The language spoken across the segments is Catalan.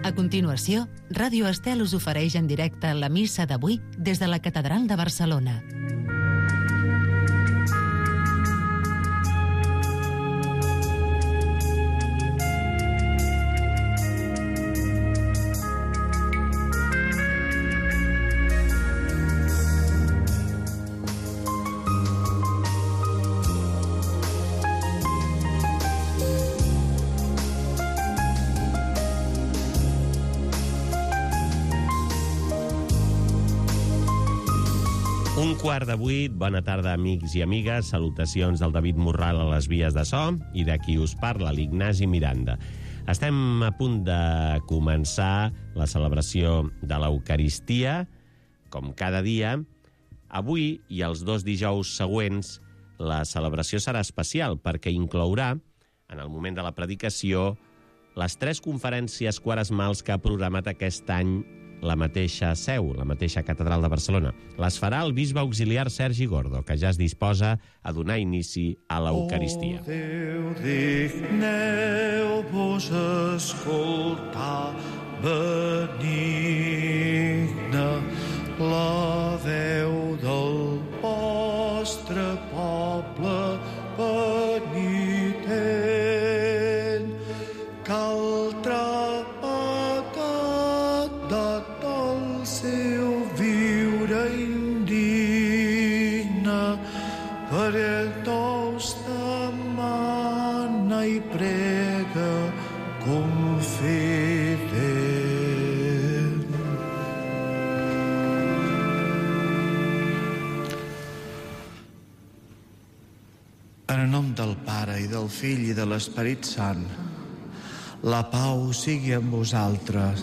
A continuació, Ràdio Estel us ofereix en directe la missa d'avui des de la Catedral de Barcelona. Un quart de 8, bona tarda, amics i amigues. Salutacions del David Morral a les vies de so i de qui us parla, l'Ignasi Miranda. Estem a punt de començar la celebració de l'Eucaristia, com cada dia. Avui i els 2 dijous següents la celebració serà especial perquè inclourà, en el moment de la predicació, les 3 conferències quaresmals que ha programat aquest any la mateixa seu, la mateixa Catedral de Barcelona. Les farà el bisbe auxiliar Sergi Gordo, que ja es disposa a donar inici a l'Eucaristia. Oh, Déu, digneu-vos escoltar benigne la veu del vostre poble penitent, que el seu viure indigne per ell nos demana i prega confident. En el nom del Pare i del Fill i de l'Esperit Sant, la pau sigui amb vosaltres.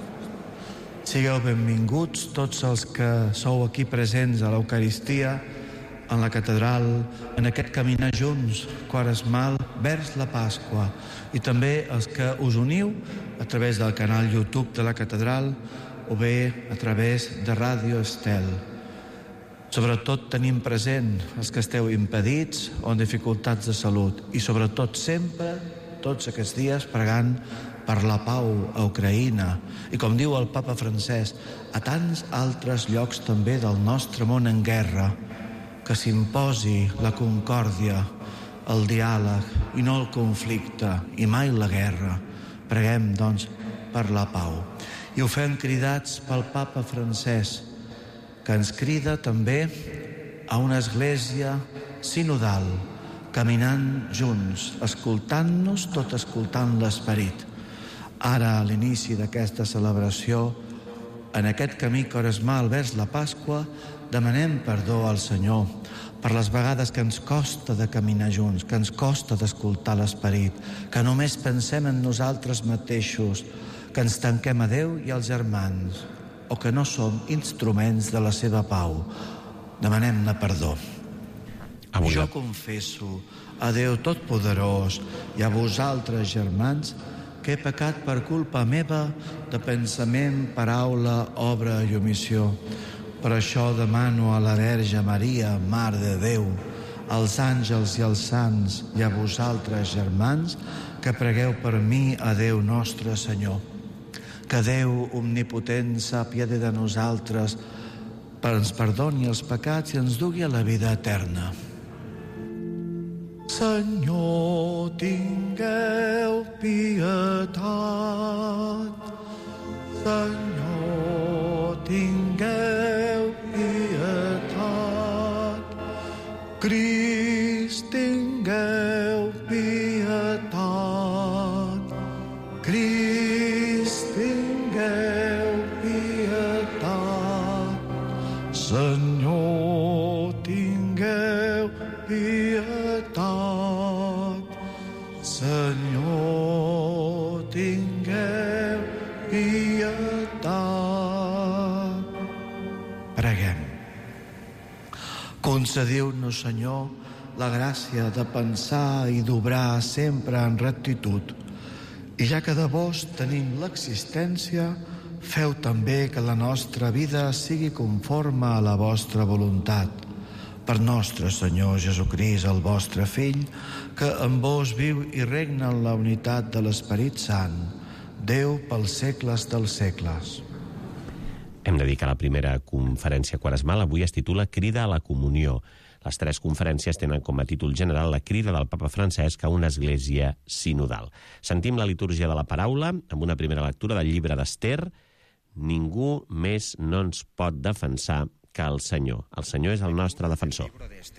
Sigueu benvinguts tots els que sou aquí presents a l'Eucaristia, en la catedral, en aquest caminar junts, quaresmal, vers la Pasqua, i també els que us uniu a través del canal YouTube de la catedral o bé a través de Ràdio Estel. Sobretot tenim present els que esteu impedits o en dificultats de salut i sobretot sempre, tots aquests dies, pregant per la pau a Ucraïna i, com diu el papa Francesc, a tants altres llocs també del nostre món en guerra, que s'imposi la concòrdia, el diàleg i no el conflicte i mai la guerra. Preguem, doncs, per la pau. I ho fem cridats pel papa Francesc, que ens crida també a una església sinodal, caminant junts, escoltant-nos, tot escoltant l'Esperit. Ara, a l'inici d'aquesta celebració, en aquest camí quaresmal vers la Pasqua, demanem perdó al Senyor per les vegades que ens costa de caminar junts, que ens costa d'escoltar l'Esperit, que només pensem en nosaltres mateixos, que ens tanquem a Déu i als germans, o que no som instruments de la seva pau. Demanem-ne perdó. Jo confesso a Déu Totpoderós i a vosaltres, germans, que he pecat per culpa meva de pensament, paraula, obra i omissió. Per això demano a la Verge Maria, Mare de Déu, als àngels i als sants i a vosaltres, germans, que pregueu per mi a Déu nostre Senyor. Que Déu omnipotent s'apiadi de nosaltres, ens perdoni els pecats i ens dugui a la vida eterna. Senyor, tingueu pietat. Senyor, tingueu pietat. Crist, tingueu pietat. Crist, tingueu pietat. Senyor, tingueu pietat. Senyor, tingueu pietat. Preguem. Concediu-nos, Senyor, la gràcia de pensar i d'obrar sempre en rectitud. I ja que de vos tenim l'existència, feu també que la nostra vida sigui conforme a la vostra voluntat. Per nostre Senyor Jesucrist, el vostre Fill, que en vos viu i regna en la unitat de l'Esperit Sant, Déu pels segles dels segles. Hem de dir que la primera conferència quaresmal avui es titula Crida a la Comunió. Les 3 conferències tenen com a títol general la crida del papa Francesc a una església sinodal. Sentim la litúrgia de la paraula amb una primera lectura del llibre d'Ester. Ningú més no ens pot defensar que el Senyor. El Senyor és el nostre defensor.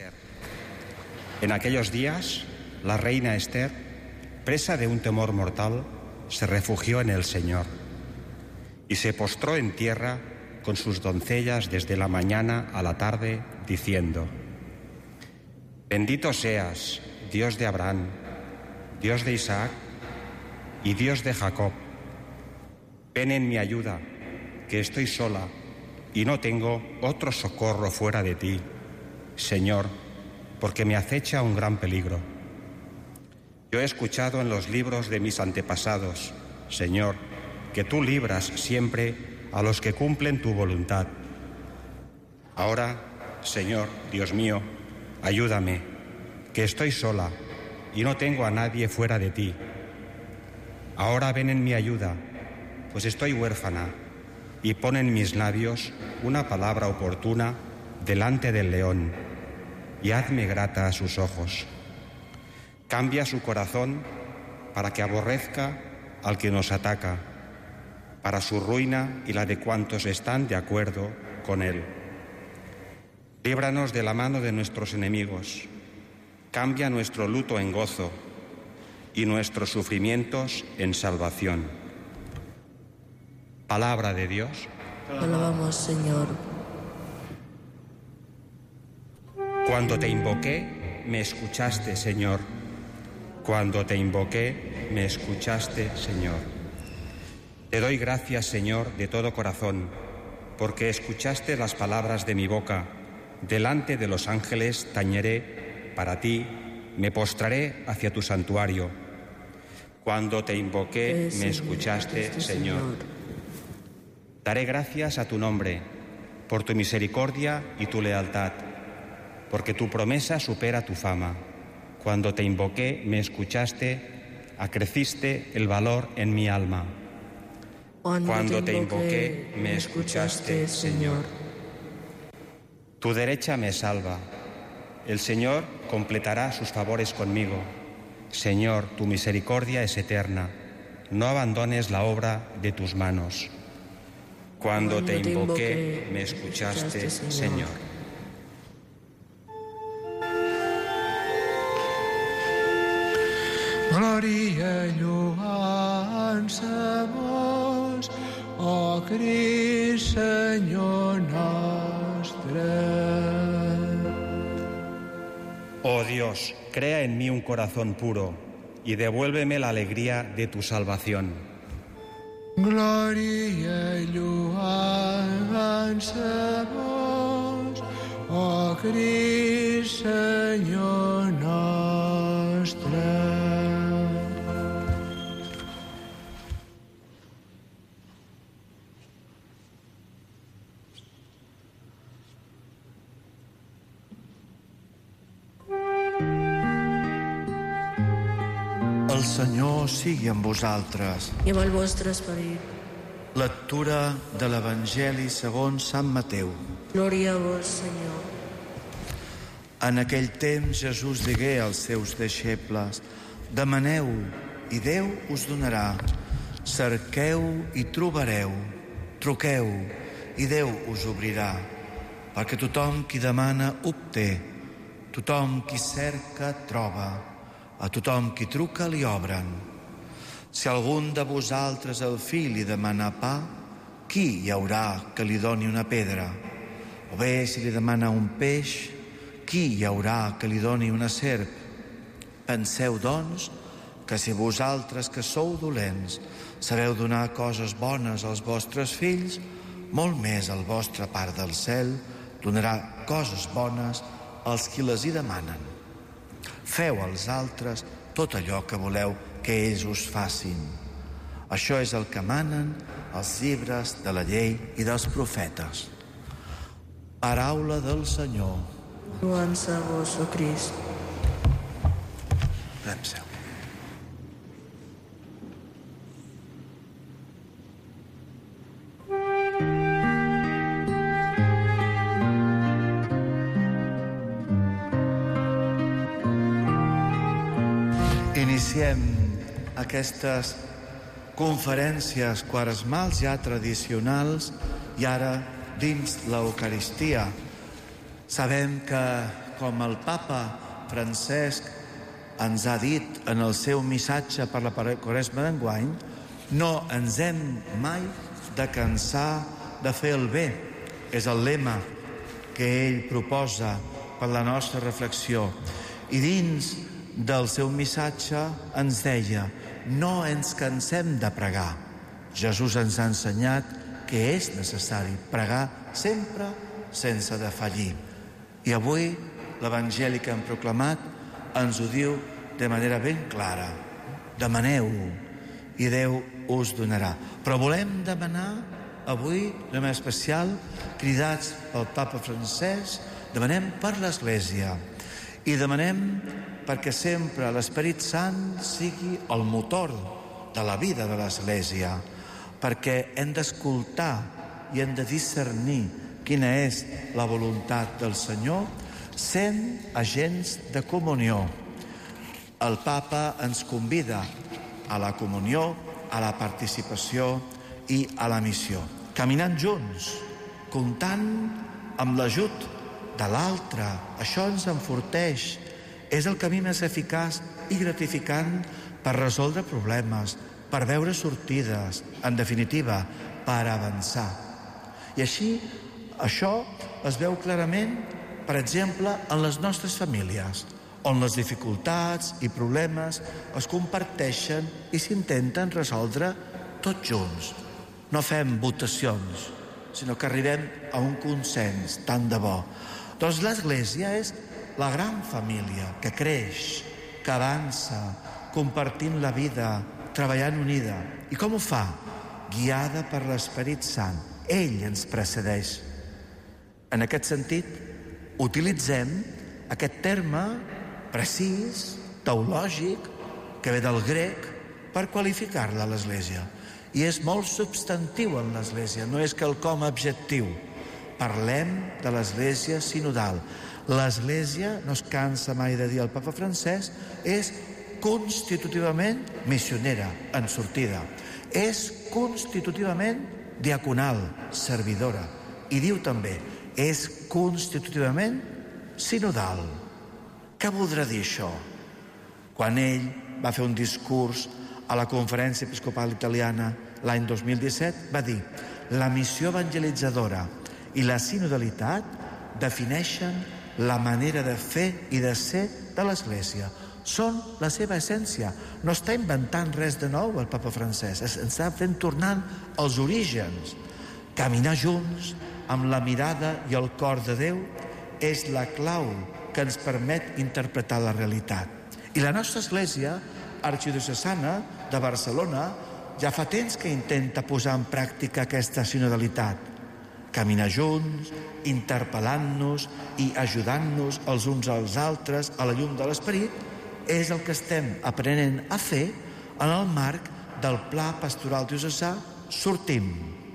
En aquellos días, la reina Esther, presa de un temor mortal, se refugió en el Señor y se postró en tierra con sus doncellas desde la mañana a la tarde, diciendo: Bendito seas, Dios de Abraham, Dios de Isaac y Dios de Jacob. Ven en mi ayuda, que estoy sola y no tengo otro socorro fuera de ti, Señor, porque me acecha un gran peligro. Yo he escuchado en los libros de mis antepasados, Señor, que tú libras siempre a los que cumplen tu voluntad. Ahora, Señor, Dios mío, ayúdame, que estoy sola y no tengo a nadie fuera de ti. Ahora ven en mi ayuda, pues estoy huérfana, y pon en mis labios una palabra oportuna delante del león, y hazme grata a sus ojos. Cambia su corazón para que aborrezca al que nos ataca, para su ruina y la de cuantos están de acuerdo con él. Líbranos de la mano de nuestros enemigos, cambia nuestro luto en gozo y nuestros sufrimientos en salvación. Palabra de Dios. Te alabamos, Señor. Cuando te invoqué, me escuchaste, Señor. Cuando te invoqué, me escuchaste, Señor. Te doy gracias, Señor, de todo corazón, porque escuchaste las palabras de mi boca. Delante de los ángeles tañeré para ti, me postraré hacia tu santuario. Cuando te invoqué, me escuchaste, Señor. Daré gracias a tu nombre, por tu misericordia y tu lealtad, porque tu promesa supera tu fama. Cuando te invoqué, me escuchaste, acreciste el valor en mi alma. Cuando te invoqué, me escuchaste, Señor. Tu derecha me salva. El Señor completará sus favores conmigo. Señor, tu misericordia es eterna. No abandones la obra de tus manos. Cuando te invoqué, me escuchaste, Señor. Glòria i lloança vos, ó Crist, Senyor nostre. Oh Dios, crea en mí un corazón puro y devuélveme la alegría de tu salvación. Glòria i lloança vos, ó Crist, Senyor nostre. El Senyor sigui amb vosaltres. I amb el vostre esperit. Lectura de l'Evangeli segons Sant Mateu. Glòria a vos, Senyor. En aquell temps Jesús digué als seus deixebles: demaneu i Déu us donarà, cerqueu i trobareu, truqueu i Déu us obrirà, perquè tothom qui demana obté, tothom qui cerca troba, a tothom qui truca li obren. Si algun de vosaltres al fill li demana pa, qui hi haurà que li doni una pedra? O bé, si li demana un peix, qui hi haurà que li doni una serp? Penseu, doncs, que si vosaltres que sou dolents sabeu donar coses bones als vostres fills, molt més el vostre Pare del cel donarà coses bones als qui les hi demanen. Feu als altres tot allò que voleu que ells us facin. Això és el que manen els llibres de la llei i dels profetes. Paraula del Senyor. Lloança a vos, ó Crist. Prem seu. Iniciem aquestes conferències quaresmals ja tradicionals i ara dins l'Eucaristia. Sabem que, com el papa Francesc ens ha dit en el seu missatge per la Quaresma d'enguany, no ens hem mai de cansar de fer el bé. És el lema que ell proposa per la nostra reflexió. I dins del seu missatge ens deia: no ens cansem de pregar. Jesús ens ha ensenyat que és necessari pregar sempre sense defallir. I avui l'Evangeli que hem proclamat ens ho diu de manera ben clara: demaneu i Déu us donarà. Però volem demanar avui, de manera especial, cridats pel papa Francesc, demanem per l'Església i demanem perquè sempre l'Esperit Sant sigui el motor de la vida de l'Església, perquè hem d'escoltar i hem de discernir quina és la voluntat del Senyor, sent agents de comunió. El papa ens convida a la comunió, a la participació i a la missió. Caminant junts, comptant amb l'ajut de l'altre. Això ens enforteix. És el camí més eficaç i gratificant per resoldre problemes, per veure sortides, en definitiva, per avançar. I així, això es veu clarament, per exemple, en les nostres famílies, on les dificultats i problemes es comparteixen i s'intenten resoldre tots junts. No fem votacions, sinó que arribem a un consens tant de bo. Doncs l'Església és la gran família que creix, que avança, compartint la vida, treballant unida. I com ho fa? Guiada per l'Esperit Sant. Ell ens precedeix. En aquest sentit, utilitzem aquest terme precís, teològic, que ve del grec, per qualificar-la a l'Església. I és molt substantiu en l'Església, no és quelcom objectiu. Parlem de l'Església sinodal. L'Església, no es cansa mai de dir el papa Francesc, és constitutivament missionera, en sortida. És constitutivament diaconal, servidora. I diu també, és constitutivament sinodal. Què voldrà dir això? Quan ell va fer un discurs a la Conferència Episcopal Italiana l'any 2017, va dir: la missió evangelitzadora i la sinodalitat defineixen la manera de fer i de ser de l'Església. Són la seva essència. No està inventant res de nou el papa Francesc, ens està fent tornant als orígens. Caminar junts amb la mirada i el cor de Déu és la clau que ens permet interpretar la realitat. I la nostra Església arxidiocesana de Barcelona ja fa temps que intenta posar en pràctica aquesta sinodalitat. Caminar junts, interpel·lant-nos i ajudant-nos els uns als altres a la llum de l'Esperit és el que estem aprenent a fer en el marc del Pla Pastoral Diocesà Sortim.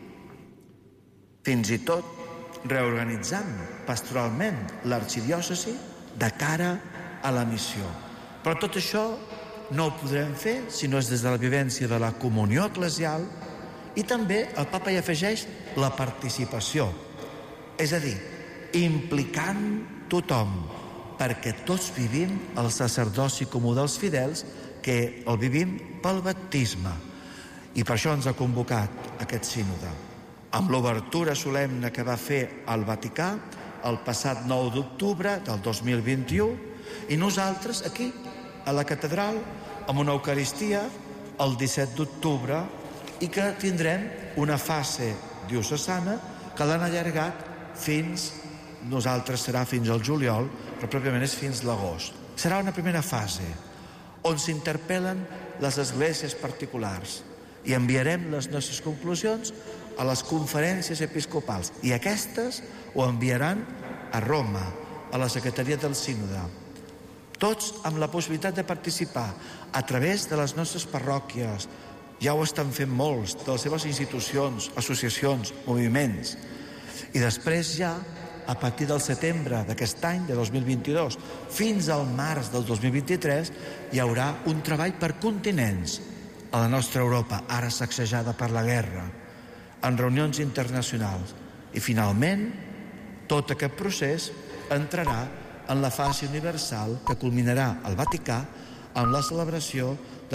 Fins i tot reorganitzant pastoralment l'arxidiòcesi de cara a la missió. Però tot això no ho podrem fer si no és des de la vivència de la comunió eclesial i també el papa hi afegeix la participació, és a dir, implicant tothom, perquè tots vivim el sacerdoci comú dels fidels, que el vivim pel baptisme. I per això ens ha convocat aquest sínode. Amb l'obertura solemne que va fer al Vaticà el passat 9 d'octubre del 2021, i nosaltres aquí, a la catedral, amb una Eucaristia el 17 d'octubre, i que tindrem una fase diocesana que l'han allargat nosaltres serà fins al juliol, però pròpiament és fins l'agost. Serà una primera fase on s'interpel·len les esglésies particulars i enviarem les nostres conclusions a les conferències episcopals, i aquestes ho enviaran a Roma, a la secretaria del sínode. Tots amb la possibilitat de participar a través de les nostres parròquies. Ja ho estan fent molts, de les seves institucions, associacions, moviments. I després ja a partir del setembre d'aquest any, de 2022, fins al març del 2023, hi haurà un treball per continents a la nostra Europa, ara sacsejada per la guerra, en reunions internacionals. I finalment, tot aquest procés entrarà en la fase universal que culminarà al Vaticà amb la celebració de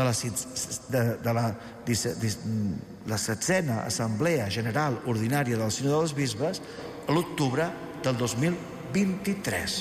la 7a Assemblea General Ordinària del Sínode dels Bisbes a l'octubre del 2023.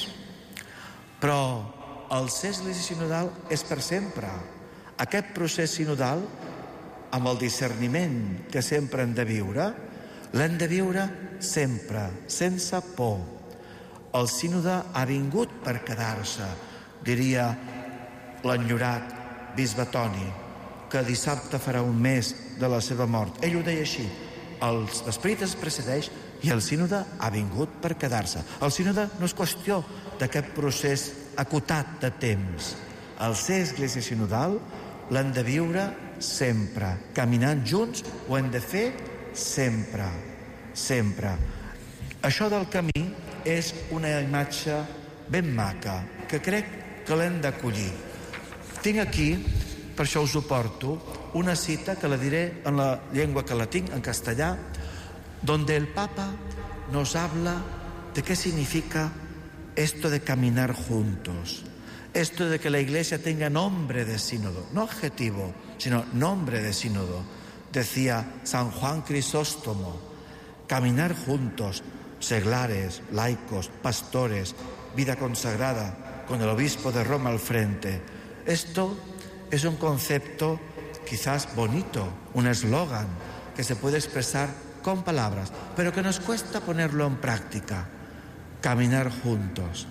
Però el ser església sinodal és per sempre. Aquest procés sinodal, amb el discerniment que sempre hem de viure, l'hem de viure sempre, sense por. El sínode ha vingut per quedar-se, diria l'enyorat bisbe Toni, que dissabte farà un mes de la seva mort. Ell ho deia així: l'esperit es precedeix i el sínode ha vingut per quedar-se. El sínode no és qüestió d'aquest procés acotat de temps. El ser església sinodal l'hem de viure sempre. Caminant junts ho hem de fer sempre, sempre. Això del camí és una imatge ben maca, que crec que l'hem d'acollir. Tinc aquí, per això us ho porto, una cita que la diré en la llengua que la tinc, en castellà, donde el Papa nos habla de qué significa esto de caminar juntos, esto de que la Iglesia tenga nombre de sínodo, no adjetivo, sino nombre de sínodo. Decía San Juan Crisóstomo: caminar juntos, seglares, laicos, pastores, vida consagrada, con el obispo de Roma al frente. Esto es un concepto quizás bonito, un eslogan que se puede expresar con palabras, pero que nos cuesta ponerlo en práctica. Caminar juntos.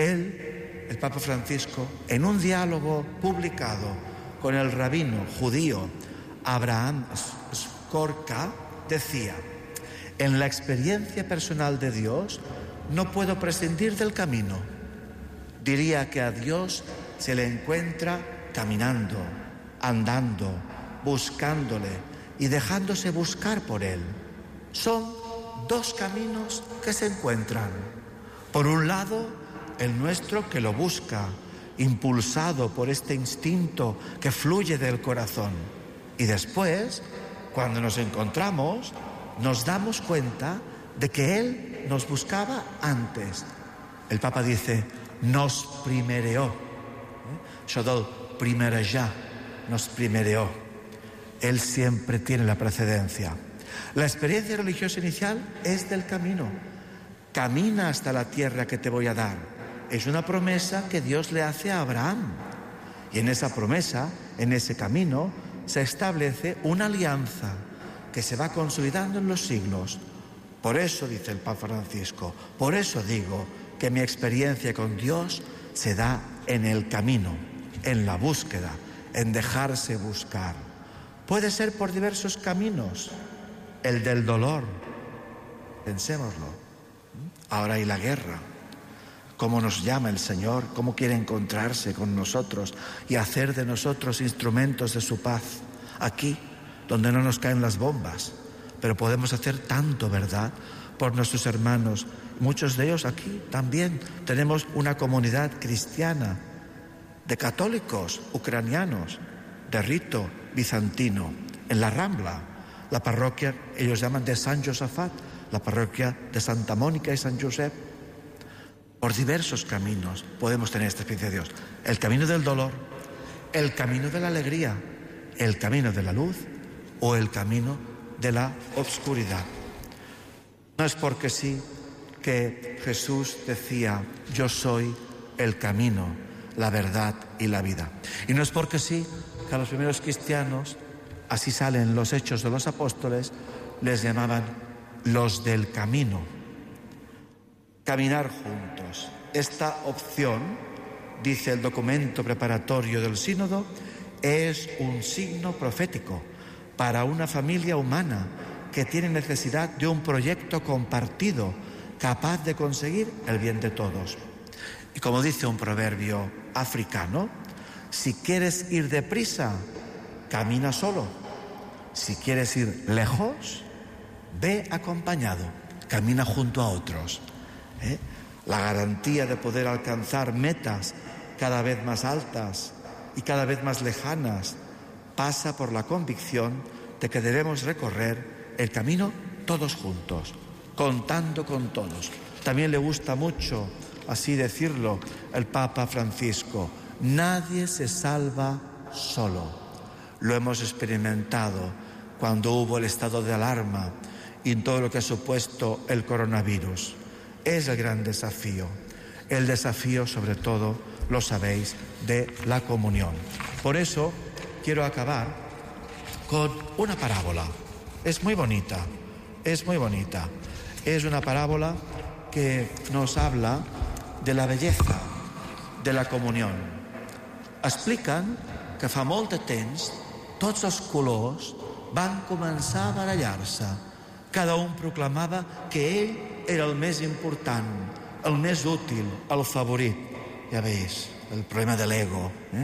Él, el Papa Francisco, en un diálogo publicado con el rabino judío Abraham Skorka, decía: en la experiencia personal de Dios no puedo prescindir del camino. Diría que a Dios se le encuentra caminando, andando, buscándole y dejándose buscar por Él. Son dos caminos que se encuentran. Por un lado, el nuestro, que lo busca, impulsado por este instinto que fluye del corazón. Y después, cuando nos encontramos, nos damos cuenta de que Él nos buscaba antes. El Papa dice: nos primereó. Això del primerejar, nos primereó. Él siempre tiene la precedencia. La experiencia religiosa inicial es del camino. Camina hasta la tierra que te voy a dar. Es una promesa que Dios le hace a Abraham. Y en esa promesa, en ese camino, se establece una alianza que se va consolidando en los siglos. Por eso, dice el Papa Francisco, por eso digo que mi experiencia con Dios se da en el camino, en la búsqueda, en dejarse buscar. Puede ser por diversos caminos. El del dolor, pensémoslo. Ahora hay la guerra. ¿Cómo nos llama el Señor? ¿Cómo quiere encontrarse con nosotros y hacer de nosotros instrumentos de su paz? Aquí, donde no nos caen las bombas. Pero podemos hacer tanto, ¿verdad?, por nuestros hermanos. Muchos de ellos aquí también. Tenemos una comunidad cristiana de católicos ucranianos, de rito bizantino, en la Rambla, la parroquia, ellos llaman de San Josafat, la parroquia de Santa Mónica y San Josep. Por diversos caminos podemos tener esta experiencia de Dios. El camino del dolor, el camino de la alegría, el camino de la luz o el camino de la oscuridad. No es porque sí que Jesús decía: yo soy el camino, la verdad y la vida. Y no es porque sí que a los primeros cristianos, así salen los Hechos de los Apóstoles, les llamaban los del camino. Caminar juntos. Esta opción, dice el documento preparatorio del sínodo, es un signo profético para una familia humana que tiene necesidad de un proyecto compartido capaz de conseguir el bien de todos. Y como dice un proverbio africano, si quieres ir deprisa, camina solo. Si quieres ir lejos, ve acompañado, camina junto a otros. La garantía de poder alcanzar metas cada vez más altas y cada vez más lejanas pasa por la convicción de que debemos recorrer el camino todos juntos, contando con todos. También le gusta mucho así decirlo el Papa Francisco: nadie se salva solo. Lo hemos experimentado cuando hubo el estado de alarma y en todo lo que ha supuesto el coronavirus. Es el gran desafío. El desafío, sobre todo, lo sabéis, de la comunión. Por eso quiero acabar con una parábola. Es muy bonita, es muy bonita. Es una parábola que nos habla de la belleza de la comunión. Expliquen que fa molt de temps tots els colors van començar a barallar-se. Cada un proclamava que ell era el més important, el més útil, el favorit. Ja veus, el problema de l'ego.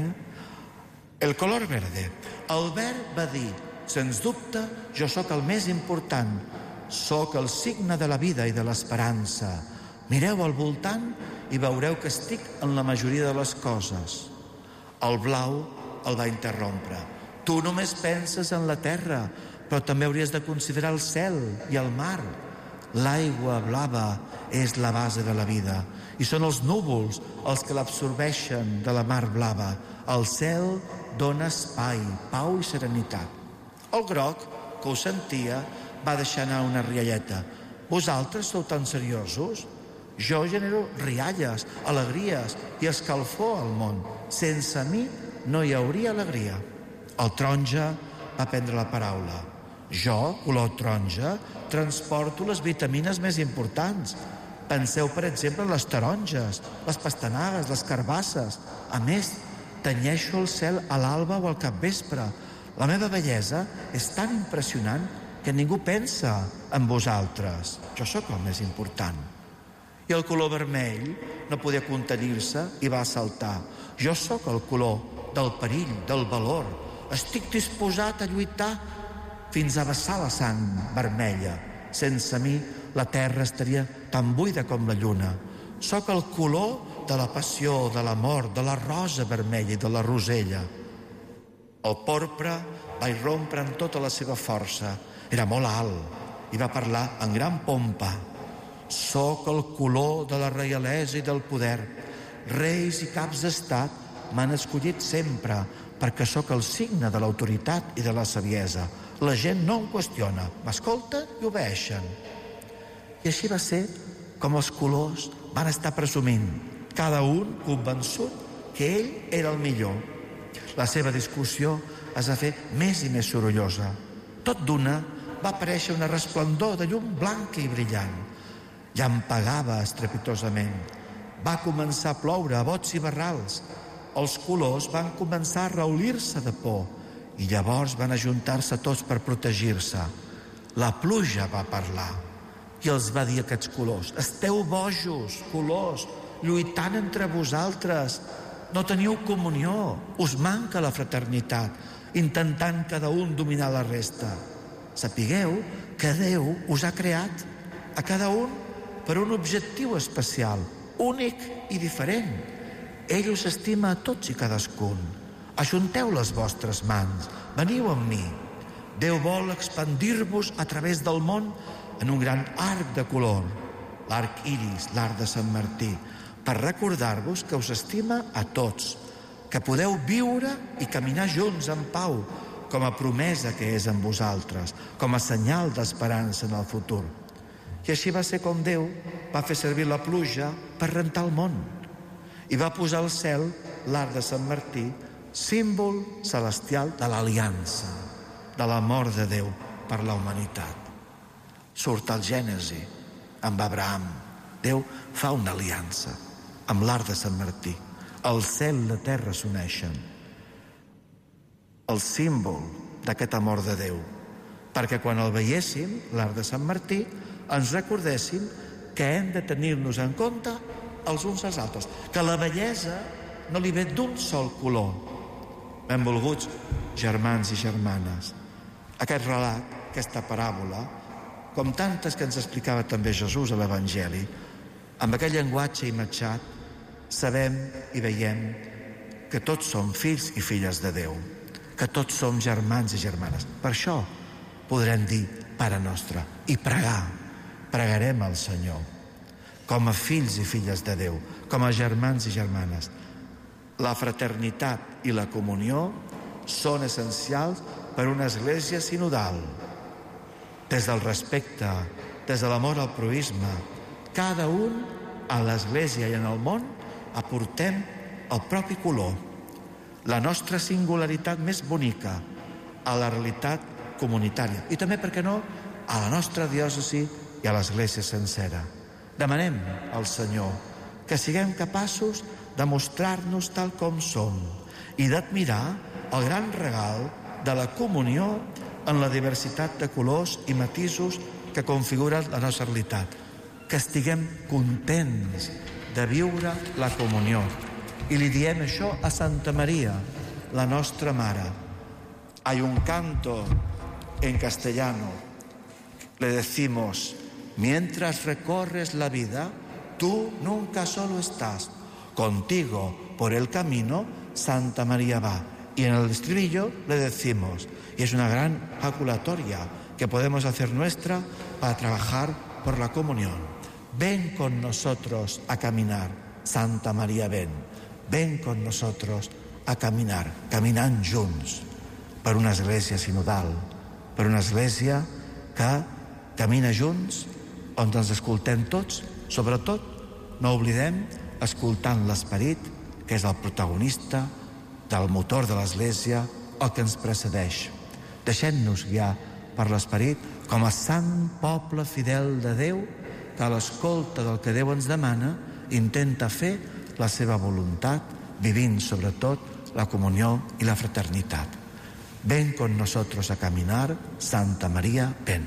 El color verde. El verd va dir: sens dubte, jo sóc el més important. Sóc el signe de la vida i de l'esperança. Mireu al voltant i veureu que estic en la majoria de les coses. El blau el va interrompre. Tu només penses en la terra, però també hauries de considerar el cel i el mar. L'aigua blava és la base de la vida i són els núvols els que l'absorbeixen de la mar blava. El cel dona espai, pau i serenitat. El groc, que ho sentia, va deixar anar una rialleta. Vosaltres sou tan seriosos? Jo genero rialles, alegries i escalfor al món. Sense mi no hi hauria alegria. El taronja va prendre la paraula. Jo, color taronja, transporto les vitamines més importants. Penseu, per exemple, en les taronges, les pastanagues, les carbasses. A més, tenyeixo el cel a l'alba o al capvespre. La meva bellesa és tan impressionant que ningú pensa en vosaltres. Jo sóc el més important. I el color vermell no podia contenir-se i va saltar. Jo sóc el color del perill, del valor. Estic disposat a lluitar fins a vessar la sang vermella. Sense mi, la terra estaria tan buida com la lluna. Sóc el color de la passió, de l'amor, de la rosa vermella i de la rosella. El porpre va irrompre amb tota la seva força. Era molt alt i va parlar en gran pompa. Sóc el color de la reialesa i del poder. Reis i caps d'estat m'han escollit sempre perquè sóc el signe de l'autoritat i de la saviesa. La gent no em qüestiona, m'escolta i obeeixen. I així va ser com els colors van estar presumint, cada un convençut que ell era el millor. La seva discussió es va fer més i més sorollosa. Tot d'una va aparèixer una resplendor de llum blanca i brillant. Llampegava estrepitosament. Va començar a ploure a bots i barrals. Els colors van començar a raulir-se de por i llavors van ajuntar-se tots per protegir-se. La pluja va parlar i els va dir a aquests colors: esteu bojos, colors, lluitant entre vosaltres. No teniu comunió, us manca la fraternitat, intentant cada un dominar la resta. Sapigueu que Déu us ha creat, a cada un, per un objectiu especial, únic i diferent. Ell us estima a tots i cadascun. Ajunteu les vostres mans, veniu amb mi. Déu vol expandir-vos a través del món en un gran arc de color, l'arc iris, l'arc de Sant Martí, per recordar-vos que us estima a tots, que podeu viure i caminar junts en pau, com a promesa que és en vosaltres, com a senyal d'esperança en el futur. I així va ser com Déu va fer servir la pluja per rentar el món i va posar al cel l'arc de Sant Martí, símbol celestial de l'aliança, de l'amor de Déu per la humanitat. Surt al Gènesi amb Abraham. Déu fa una aliança amb l'arc de Sant Martí. El cel i la terra s'uneixen. El símbol d'aquest amor de Déu. Perquè quan el veiéssim, l'arc de Sant Martí, ens recordéssim que hem de tenir-nos en compte els uns als altres. Que la bellesa no li ve d'un sol color. Benvolguts germans i germanes, aquest relat, aquesta paràbola, com tantes que ens explicava també Jesús a l'Evangeli, Amb aquell llenguatge imatjat sabem i veiem que tots som fills i filles de Déu, que tots som germans i germanes. Per això podrem dir Pare Nostre i pregarem al Senyor com a fills i filles de Déu, com a germans i germanes. La fraternitat i la comunió són essencials per una església sinodal. Des del respecte, des de l'amor al proïsme, cada un a l'església i en el món aportem el propi color, la nostra singularitat més bonica a la realitat comunitària i també, per què no, a la nostra diòcesi i a l'església sencera. Demanem al Senyor que siguem capaços de mostrar-nos tal com som i d'admirar el gran regal de la comunió en la diversitat de colors i matisos que configuren la nostra realitat. Que estiguem contents de viure la comunió. I li diem això a Santa Maria, la nostra mare. Hay un canto en castellano. Le decimos, mientras recorres la vida, tú nunca solo estás. Contigo por el camino, Santa María va. Y en el estribillo le decimos, y es una gran jaculatoria que podemos hacer nuestra para trabajar por la comunión. Ven con nosotros a caminar, Santa María, ven. Ven con nosotros a caminar, caminant junts per una església sinodal, per una església que camina junts, on ens escoltem tots, sobretot, no oblidem, escoltant l'Esperit, que és el protagonista del motor de l'Església, el que ens precedeix. Deixem-nos guiar per l'Esperit com a sant poble fidel de Déu, que a l'escolta del que Déu ens demana intenta fer la seva voluntat, vivint sobretot la comunió i la fraternitat. Ven con nosotros a caminar, Santa Maria, ven.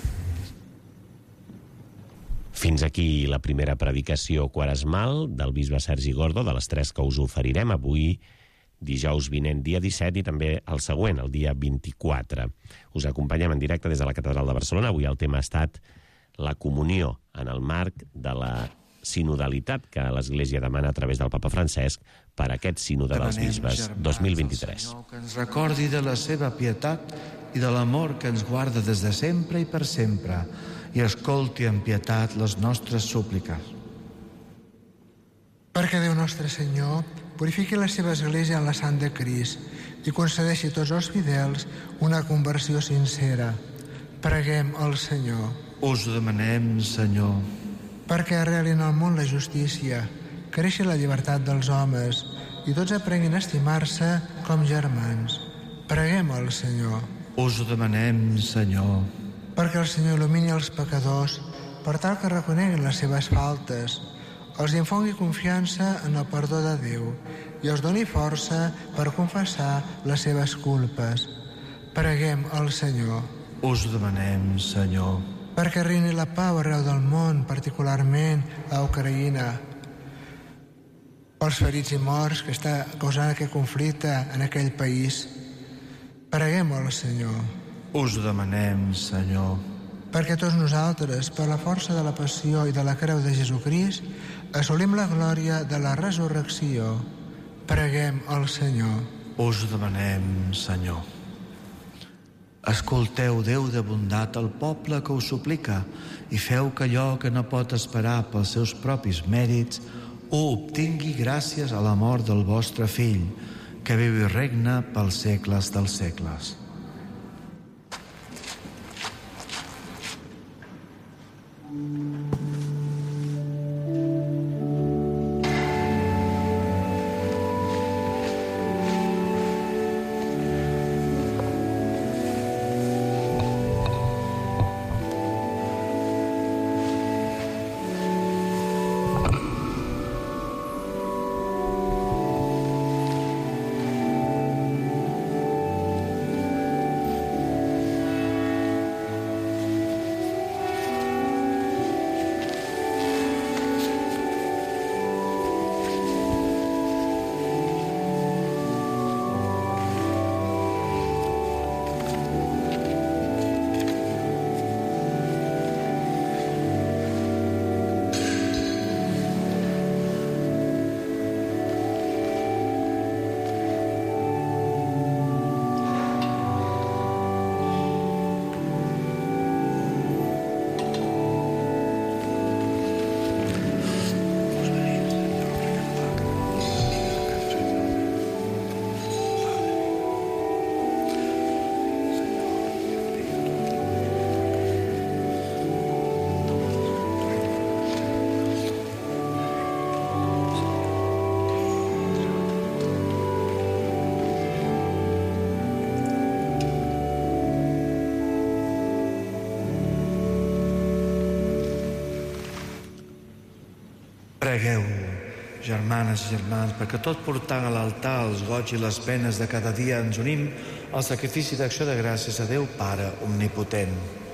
Fins aquí la primera predicació quaresmal del bisbe Sergi Gordo, de les 3 que us oferirem avui, dijous vinent, dia 17, i també el següent, el dia 24. Us acompanyem en directe des de la Catedral de Barcelona. Avui el tema ha estat la comunió en el marc de la sinodalitat que l'Església demana a través del Papa Francesc per aquest sínode dels bisbes 2023. Senyor, que ens recordi de la seva pietat i de l'amor que ens guarda des de sempre i per sempre, i escolti amb pietat les nostres súpliques. Perquè Déu nostre Senyor purifiqui la seva Església en la sang de Crist i concedeixi a tots els fidels una conversió sincera. Preguem al Senyor. Us ho demanem, Senyor. Perquè arreli en el món la justícia, creixi la llibertat dels homes i tots aprenguin a estimar-se com germans. Preguem al Senyor. Us ho demanem, Senyor. Perquè el Senyor il·lumini els pecadors per tal que reconeguin les seves faltes, els infongui confiança en el perdó de Déu i els doni força per confessar les seves culpes. Preguem al Senyor. Us ho demanem, Senyor. Perquè reini la pau arreu del món, particularment a Ucraïna. Els ferits i morts que està causant aquest conflicte en aquell país. Preguem al Senyor. Us ho demanem, Senyor. Perquè tots nosaltres, per la força de la passió i de la creu de Jesucrist, assolim la glòria de la resurrecció. Preguem al Senyor. Us ho demanem, Senyor. Escolteu, Déu de bondat, el poble que us suplica i feu que allò que no pot esperar pels seus propis mèrits ho obtingui gràcies a la mort del vostre Fill, que viu i regna pels segles dels segles. Pregueu, germanes i germans, perquè tot portant a l'altar els goig i les penes de cada dia ens unim al sacrifici d'acció de gràcies a Déu Pare Omnipotent.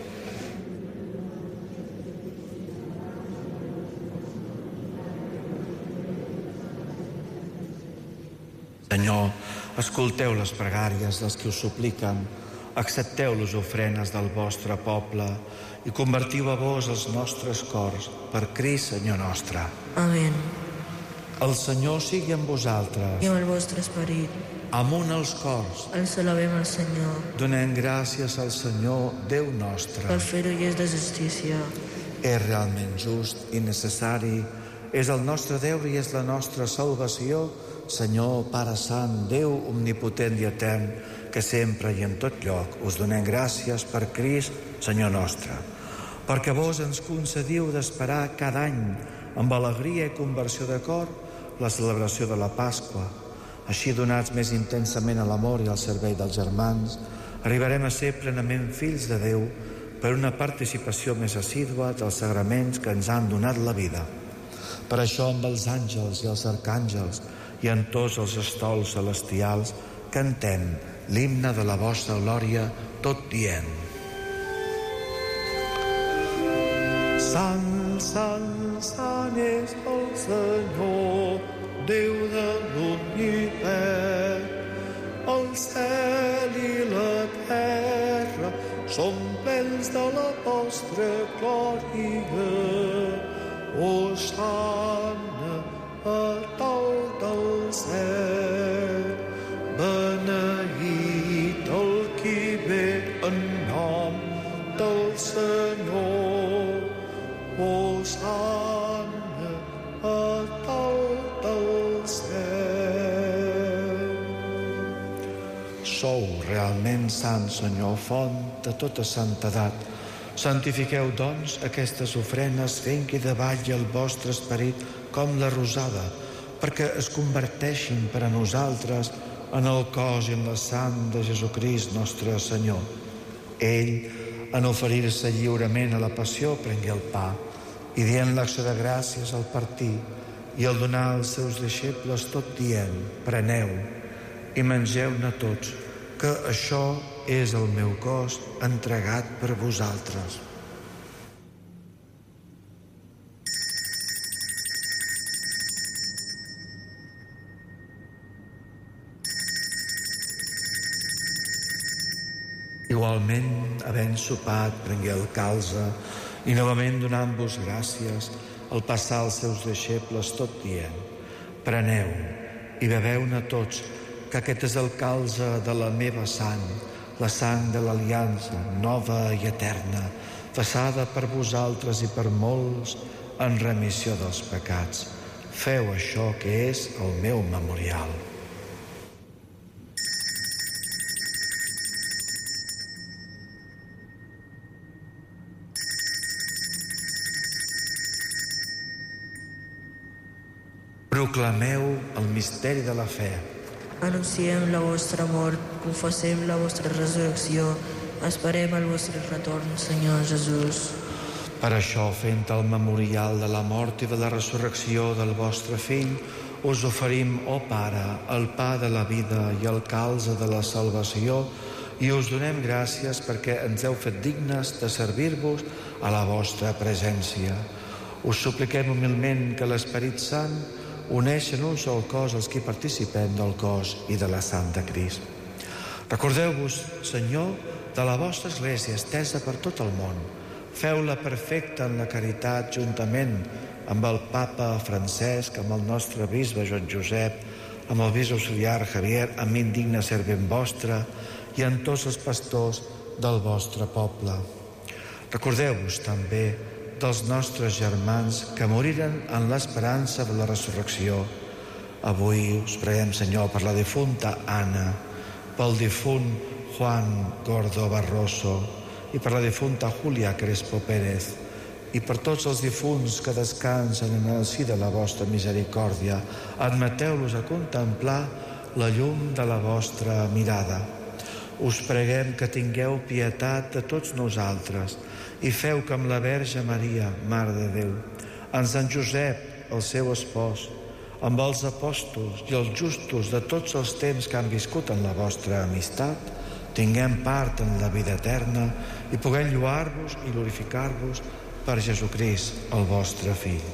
Senyor, escolteu les pregàries dels que us supliquen, accepteu les ofrenes del vostre poble i convertiu a vos els nostres cors per Crist, Senyor nostre. Amén. El Senyor sigui amb vosaltres. I amb el vostre esperit. Amunt els cors. Ens alabem al Senyor. Donem gràcies al Senyor, Déu nostre. Cal fer-ho i és de justícia. És realment just i necessari. És el nostre deure i és la nostra salvació. Senyor, Pare Sant, Déu omnipotent i etern, que sempre i en tot lloc us donem gràcies per Crist, Senyor nostre, perquè vos ens concediu d'esperar cada any amb alegria i conversió de cor la celebració de la Pasqua. Així, donats més intensament a l'amor i al servei dels germans, arribarem a ser plenament fills de Déu per una participació més assídua dels sagraments que ens han donat la vida. Per això, amb els àngels i els arcàngels i en tots els estols celestials, cantem l'himne de la vostra glòria, tot dient: Sant, sant, sant és el Senyor, Déu de l'univers. El cel i la terra són plens de la vostra glòria. Hosanna a dalt del cel. Beneït el qui ve en nom del Senyor. Hosanna a dalt del cel. Sou realment sant, Senyor, font de tota santedat. Santifiqueu, doncs, aquestes ofrenes fent-hi davalli el vostre esperit com la rosada, perquè es converteixin per a nosaltres en el cos i en la sang de Jesucrist, nostre Senyor. Ell, en oferir-se lliurement a la passió, prengué el pa i dient l'acció de gràcies al partir i al donar als seus deixebles tot dient: preneu i mengeu-ne tots, que això és el meu cos entregat per vosaltres. Igualment, havent sopat, prengué el calze i novament donant-vos gràcies, al passar als seus deixebles tot dient: preneu i beveu-ne tots, que aquest és el calze de la meva sang, la sang de l'aliança nova i eterna, vessada per vosaltres i per molts en remissió dels pecats. Feu això, que és el meu memorial. Proclameu el misteri de la fe. Anunciem la vostra mort, confessem la vostra resurrecció, esperem el vostre retorn, Senyor Jesús. Per això, fent el memorial de la mort i de la resurrecció del vostre Fill, us oferim, ó Pare, el pa de la vida i el calze de la salvació, i us donem gràcies perquè ens heu fet dignes de servir-vos a la vostra presència. Us supliquem humilment que l'Esperit Sant uneix en un sol cos els que participem del cos i de la sang de Crist. Recordeu-vos, Senyor, de la vostra Església estesa per tot el món. Feu-la perfecta en la caritat juntament amb el Papa Francesc, amb el nostre bisbe Joan Josep, amb el bisbe auxiliar Javier, amb mi indigne servent vostre, i amb tots els pastors del vostre poble. Recordeu-vos també dels nostres germans que moriren en l'esperança de la resurrecció. Avui us preguem, Senyor, per la difunta Anna, pel difunt Juan Gordo Barroso i per la difunta Julia Crespo Pérez, i per tots els difunts que descansen en el si de la vostra misericòrdia. Admeteu-los a contemplar la llum de la vostra mirada. Us preguem que tingueu pietat de tots nosaltres i feu que amb la Verge Maria, Mare de Déu, amb Sant Josep, el seu espòs, amb els apòstols i els justos de tots els temps que han viscut en la vostra amistat, tinguem part en la vida eterna i puguem lloar-vos i glorificar-vos per Jesucrist, el vostre Fill.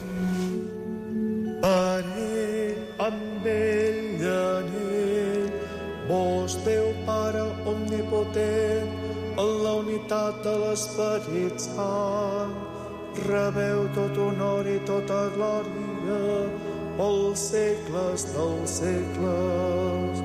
Per ell, amb ell i en ell, vos, Déu Pare omnipotent, en la unitat de l'Esperit Sant, rebeu tot honor i tota glòria pels segles dels segles.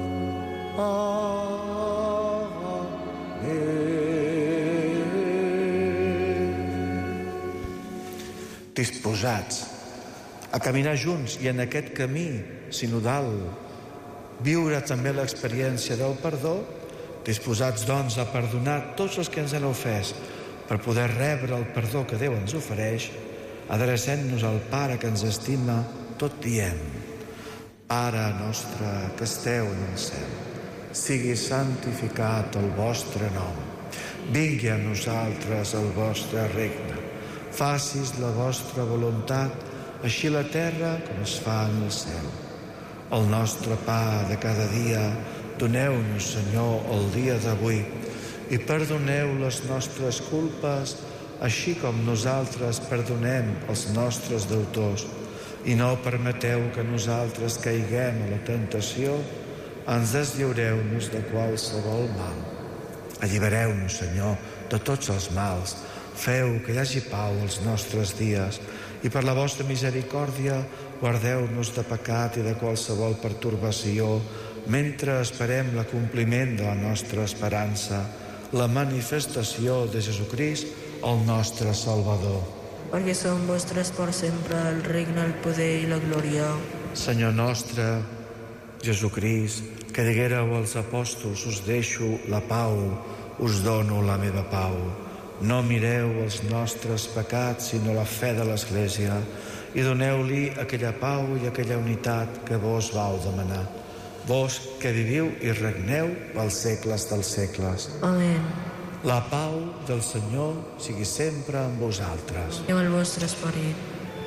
Disposats a caminar junts i en aquest camí sinodal viure també l'experiència del perdó, disposats doncs a perdonar tots els que ens han ofès per poder rebre el perdó que Déu ens ofereix, adrecent-nos al Pare que ens estima, tot diem: Pare nostre que esteu en el cel, sigui santificat el vostre nom, vingui a nosaltres el vostre regne, facis la vostra voluntat, així a la terra com es fa en el cel. El nostre pa de cada dia doneu-nos, Senyor, el dia d'avui, i perdoneu les nostres culpes, així com nosaltres perdonem els nostres deutors, i no permeteu que nosaltres caiguem a la tentació, ens deslliureu-nos de qualsevol mal. Allibereu-nos, Senyor, de tots els mals, feu que hi hagi pau als nostres dies, i per la vostra misericòrdia guardeu-nos de pecat i de qualsevol pertorbació, mentre esperem l'acompliment de la nostra esperança, la manifestació de Jesucrist, el nostre Salvador. Perquè són vostres per sempre el regne, el poder i la glòria. Senyor nostre, Jesucrist, que diguéreu als apòstols: us deixo la pau, us dono la meva pau. No mireu els nostres pecats, sinó la fe de l'Església, i doneu-li aquella pau i aquella unitat que vos vau demanar. Vos que viviu i regneu pels segles dels segles. Amén. La pau del Senyor sigui sempre amb vosaltres. I amb el vostre esperit.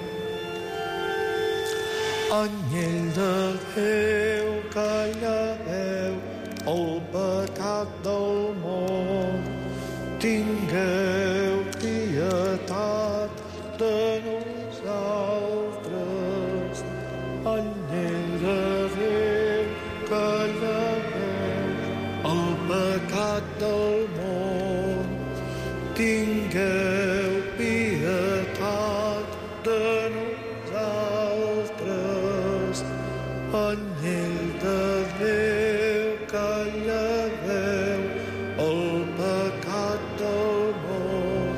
Anyell de Déu, que lleveu el pecat del món, tingueu pietat de nosaltres. Anyell de Déu, que lleveu el pecat del món, tingueu pietat de nosaltres. Anyell de Déu, que lleveu el pecat del món,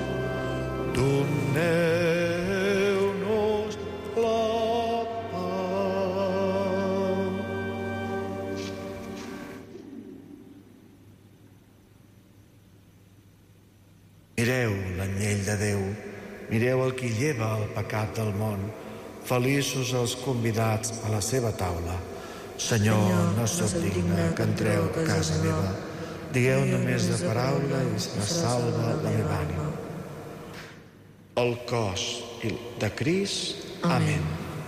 doneu-nos la pau. Mireu l'anyell de Déu, mireu el qui lleva el pecat del món. Feliços els convidats a la seva taula. Senyor, no sóc digne que entreu a casa meva. Digueu només de paraula i se salva la meva ànima. El cos de Crist. Amén.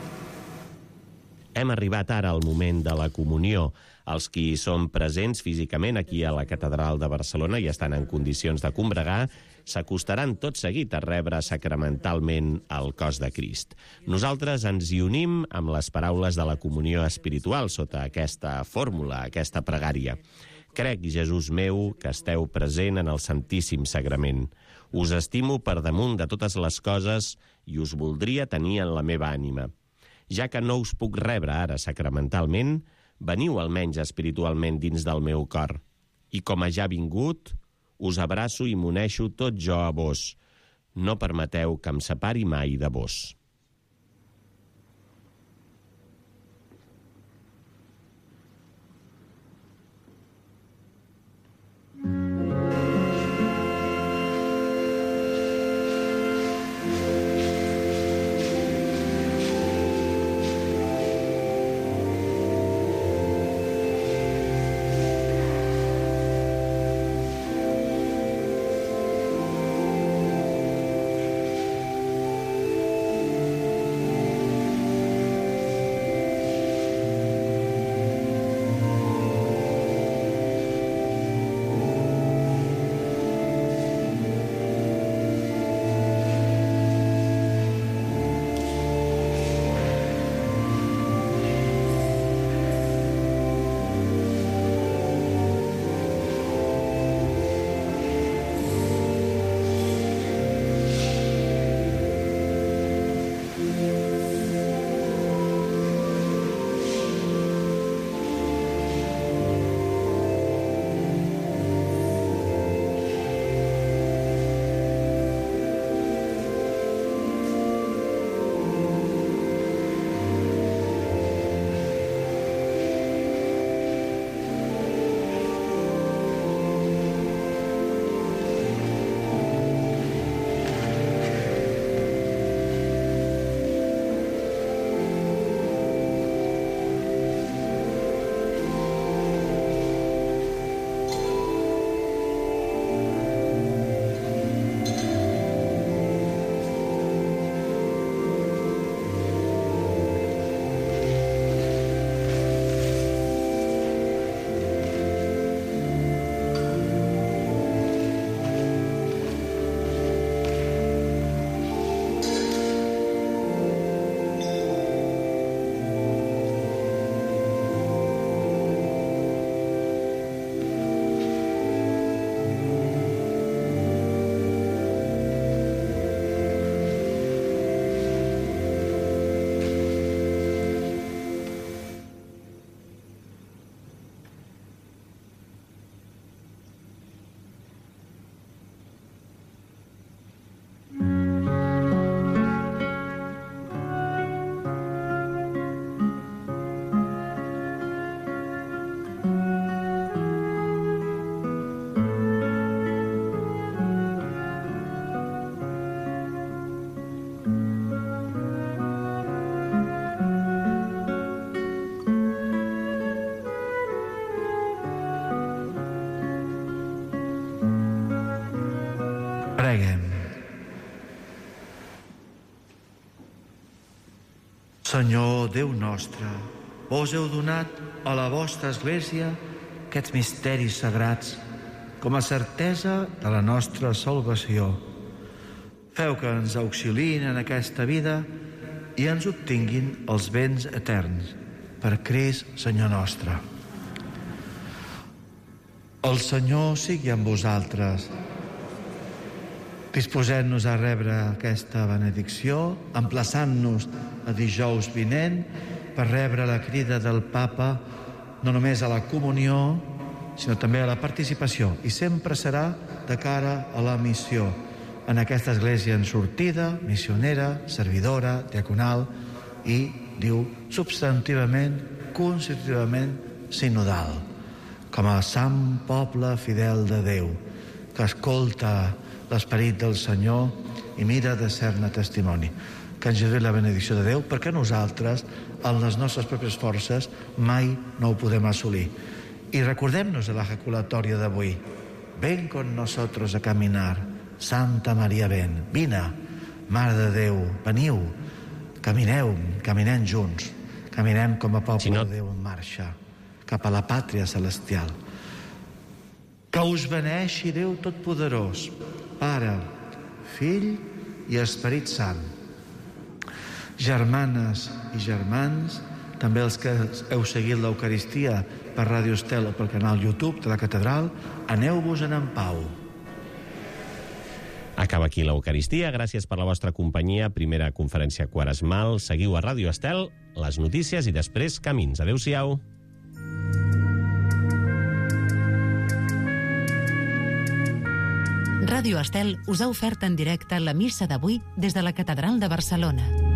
Hem arribat ara al moment de la comunió. Els qui són presents físicament aquí a la Catedral de Barcelona i estan en condicions de combregar s'acostaran tot seguit a rebre sacramentalment el cos de Crist. Nosaltres ens hi unim amb les paraules de la comunió espiritual sota aquesta fórmula, aquesta pregària. Crec, Jesús meu, que esteu present en el Santíssim Sagrament. Us estimo per damunt de totes les coses i us voldria tenir en la meva ànima. Ja que no us puc rebre ara sacramentalment, veniu almenys espiritualment dins del meu cor. I com a ja vingut, us abraço i m'uneixo tot jo a vos. No permeteu que em separi mai de vos. Preguem. Senyor Déu nostre, vos heu donat a la vostra Església aquests misteris sagrats com a certesa de la nostra salvació. Feu que ens auxiliïn en aquesta vida i ens obtinguin els béns eterns. Per Crist, Senyor nostre. El Senyor sigui amb vosaltres. Disposem-nos a rebre aquesta benedicció, emplaçant-nos a dijous vinent per rebre la crida del Papa no només a la comunió, sinó també a la participació, i sempre serà de cara a la missió en aquesta església en sortida, missionera, servidora, diaconal i, diu, substantivament, constitutivament sinodal, com a sant poble fidel de Déu, que escolta l'esperit del Senyor i mira de ser-ne testimoni. Que ens ajudi la benedicció de Déu, perquè nosaltres, amb les nostres pròpies forces, mai no ho podem assolir. I recordem-nos de l'ejaculatòria d'avui. Ven con nosotros a caminar, Santa Maria, ven. Vine, Mare de Déu, veniu, caminem junts, caminem com a poble de Déu en marxa, cap a la pàtria celestial. Que us beneixi Déu Totpoderós, Pare, Fill i Esperit Sant. Germanes i germans, també els que heu seguit l'Eucaristia per Ràdio Estel o pel canal YouTube de la Catedral, aneu-vos-en en pau. Acaba aquí l'Eucaristia. Gràcies per la vostra companyia. Primera conferència quaresmal. Seguiu a Ràdio Estel, les notícies i després Camins. Adéu-siau. Ràdio Estel us ha ofert en directe la missa d'avui des de la Catedral de Barcelona.